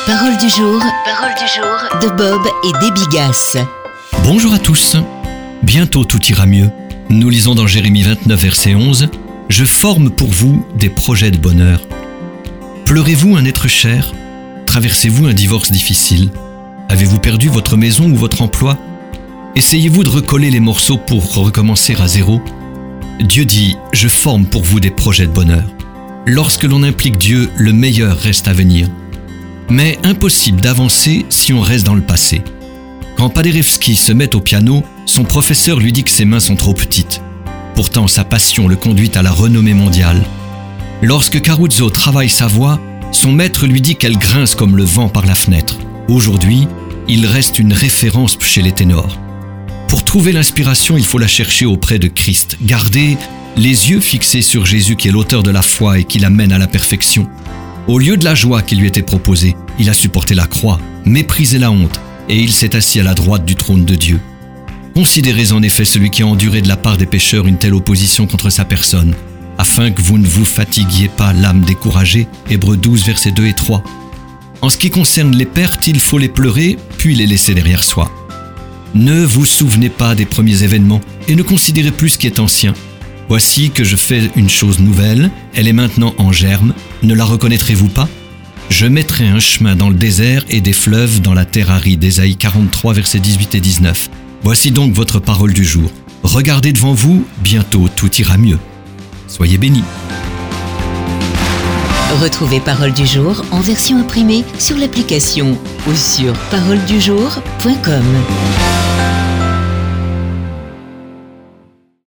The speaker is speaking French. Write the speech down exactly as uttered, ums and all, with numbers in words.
Parole du jour, parole du jour de Bob et Debbie Gass. Bonjour à tous. Bientôt tout ira mieux. Nous lisons dans Jérémie vingt-neuf, verset onze. « Je forme pour vous des projets de bonheur. » Pleurez-vous un être cher? Traversez-vous un divorce difficile? Avez-vous perdu votre maison ou votre emploi? Essayez-vous de recoller les morceaux pour recommencer à zéro? Dieu dit « Je forme pour vous des projets de bonheur. » Lorsque l'on implique Dieu, le meilleur reste à venir. Mais impossible d'avancer si on reste dans le passé. Quand Paderewski se met au piano, son professeur lui dit que ses mains sont trop petites. Pourtant, sa passion le conduit à la renommée mondiale. Lorsque Caruso travaille sa voix, son maître lui dit qu'elle grince comme le vent par la fenêtre. Aujourd'hui, il reste une référence chez les ténors. Pour trouver l'inspiration, il faut la chercher auprès de Christ. Garder les yeux fixés sur Jésus qui est l'auteur de la foi et qui l'amène à la perfection. Au lieu de la joie qui lui était proposée, il a supporté la croix, méprisé la honte, et il s'est assis à la droite du trône de Dieu. Considérez en effet celui qui a enduré de la part des pécheurs une telle opposition contre sa personne, afin que vous ne vous fatiguiez pas l'âme découragée. Hébreux douze, versets deux et trois. En ce qui concerne les pertes, il faut les pleurer, puis les laisser derrière soi. Ne vous souvenez pas des premiers événements, et ne considérez plus ce qui est ancien. Voici que je fais une chose nouvelle, elle est maintenant en germe, ne la reconnaîtrez-vous pas? Je mettrai un chemin dans le désert et des fleuves dans la terre aride. Ésaïe quarante-trois, versets dix-huit et dix-neuf. Voici donc votre parole du jour. Regardez devant vous, bientôt tout ira mieux. Soyez bénis. Retrouvez Parole du jour en version imprimée sur l'application ou sur parole du jour point com.